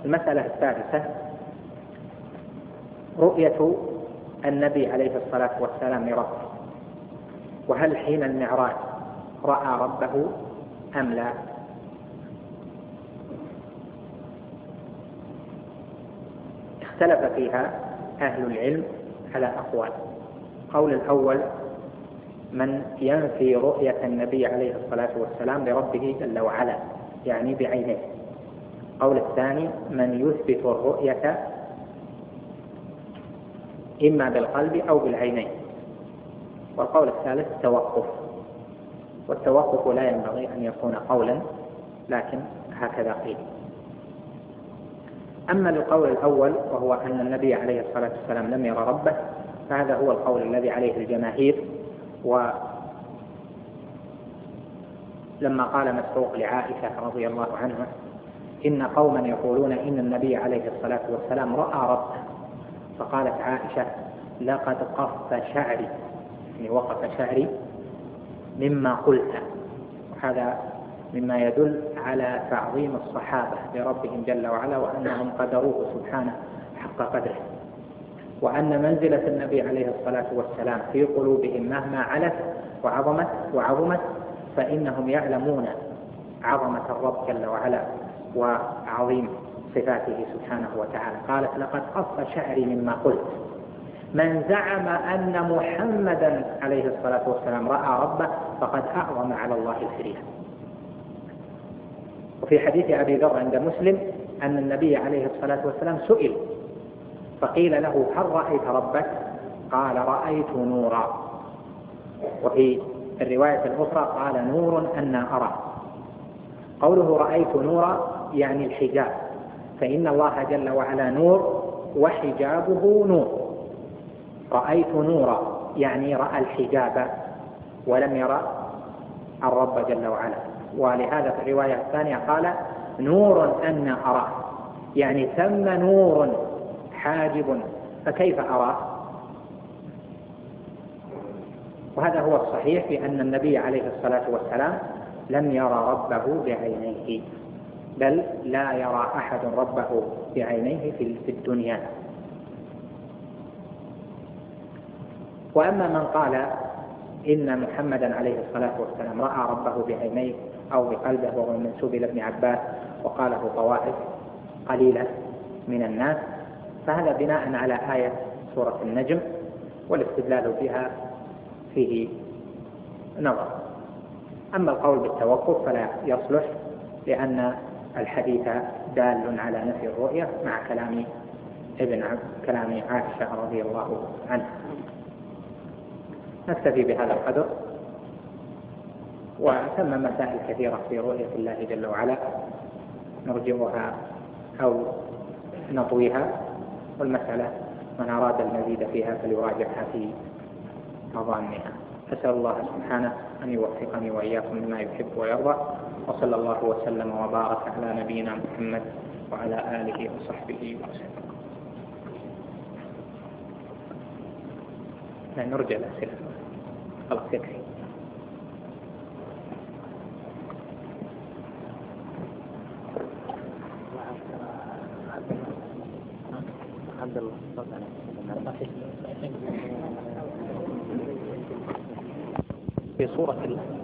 المسألة الثالثة رؤية النبي عليه الصلاة والسلام لربه، وهل حين المعراج رأى ربه أم لا؟ اختلف فيها أهل العلم على أقوال. قول الأول من ينفي رؤية النبي عليه الصلاة والسلام لربه جل وعلا يعني بعينه. قول الثاني من يثبت الرؤية إما بالقلب أو بالعينين. والقول الثالث التوقف، والتوقف لا ينبغي أن يكون قولا، لكن هكذا قيل. أما القول الأول وهو أن النبي عليه الصلاة والسلام لم يرى ربه، فهذا هو القول الذي عليه الجماهير. ولما قال مسروق لعائشة رضي الله عنها إن قوما يقولون إن النبي عليه الصلاة والسلام رأى ربه، فقالت عائشة لقد قف شعري، يعني وقف شعري مما قلت. وهذا مما يدل على تعظيم الصحابة لربهم جل وعلا، وأنهم قدروه سبحانه حق قدره، وأن منزلة النبي عليه الصلاة والسلام في قلوبهم مهما علت وعظمت فإنهم يعلمون عظمة الرب جل وعلا وعظيم صفاته سبحانه وتعالى. قالت لقد قص شعري مما قلت. من زعم أن محمدا عليه الصلاة والسلام رأى ربه فقد أعظم على الله الفرية. وفي حديث أبي ذر عند مسلم أن النبي عليه الصلاة والسلام سئل فقيل له هل رأيت ربك؟ قال رأيت نورا. وفي الرواية الأخرى قال نور أنا أرى. قوله رأيت نورا يعني الحجاب، فإن الله جل وعلا نور وحجابه نور. رأيت نورا يعني رأى الحجاب ولم يرى الرب جل وعلا. ولهذا في الرواية الثانية قال نور أنا أراه، يعني ثم نور حاجب فكيف أراه؟ وهذا هو الصحيح بأن النبي عليه الصلاة والسلام لم يرى ربه بعينيه، بل لا يرى أحد ربه بعينيه في الدنيا. وأما من قال إن محمدا عليه الصلاة والسلام رأى ربه بعينيه أو بقلبه، وهو منسوب إلى ابن عباس وقاله طوائف قليلة من الناس، فهذا بناء على آية سورة النجم، والاستدلال بها فيه نظر. أما القول بالتوقف فلا يصلح، لأن الحديث دال على نفي الرؤية مع كلام عائشة رضي الله عنها. نكتفي بهذا القدر، وثم مسائل كثيرة في رؤية الله جل وعلا نرجعها أو نطويها، والمسألة من أراد المزيد فيها فليراجعها في مظانها. أسأل الله سبحانه أن يوفقني وإياكم لما يحب ويرضى، وصلى الله وسلم وبارك على نبينا محمد وعلى آله وصحبه وسلم. نرجع الأسئلة، خلاص يكفي. عبد الله في صورة الله